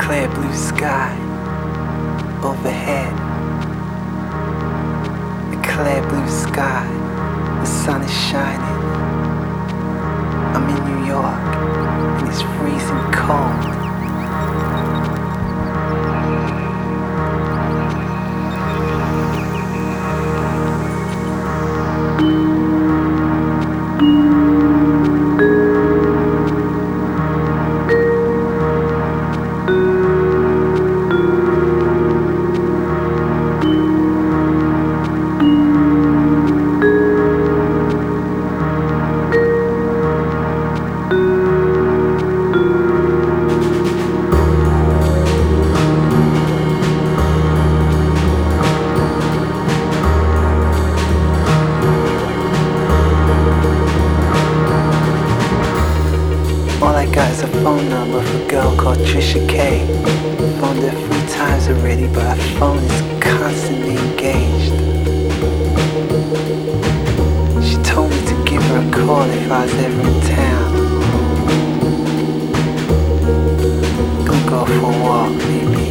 clear blue sky overhead. A clear blue sky, the sun is shining. I'm in New York and it's freezing cold. All I got is a phone number for a girl called Trisha K. Phoned her 3 times already, but her phone is constantly engaged. She told me to give her a call if I was ever in town. Gonna go for a walk, maybe.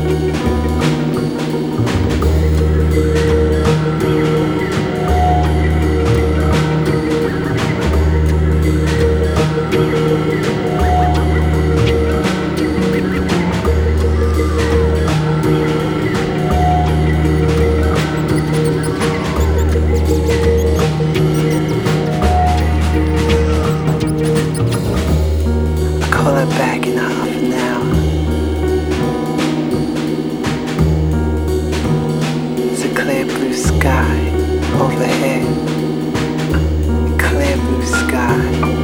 Call her back in half an hour. It's a clear blue sky overhead. A clear blue sky.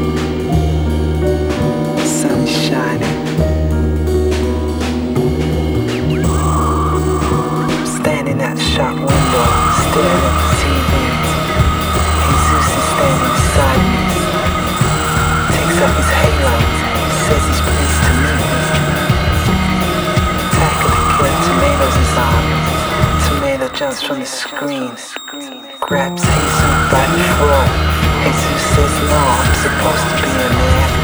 The sun is shining. I'm standing at the shop window, staring at the TV. Jesus is standing beside me. Takes off his halo. Says he's pleased to meet me. Tackle the killer, tomatoes is on. Tomato jumps from the screen. Grabs Jesus by the throat. Jesus says no, I'm supposed to be a man.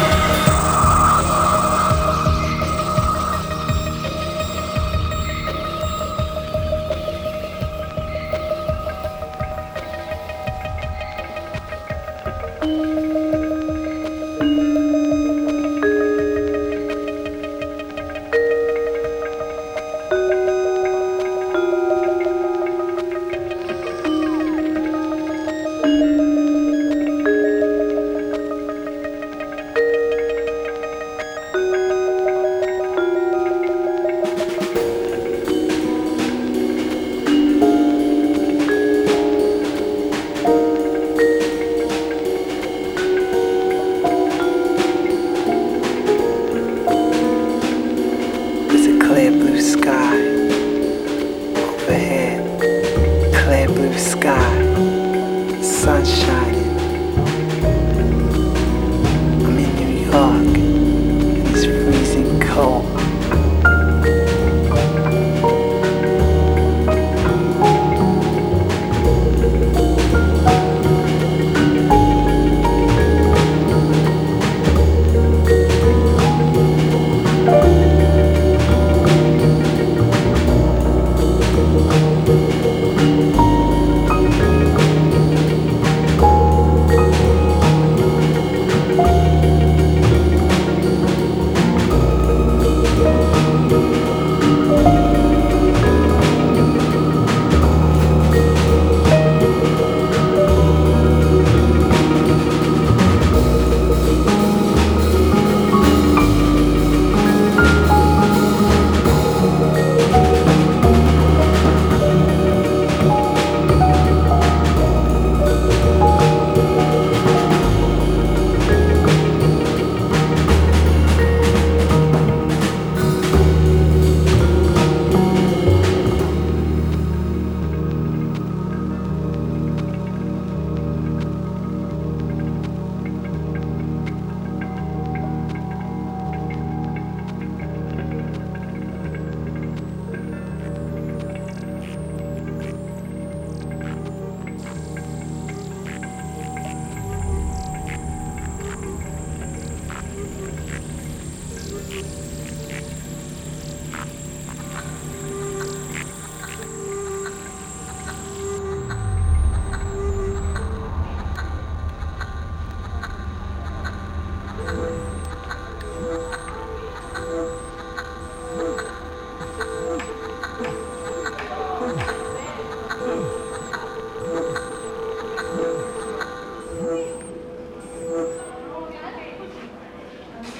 Clear blue sky overhead, clear blue sky, sun shining. I'm in New York and it's freezing cold.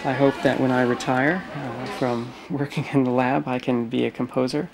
I hope that when I retire from working in the lab, I can be a composer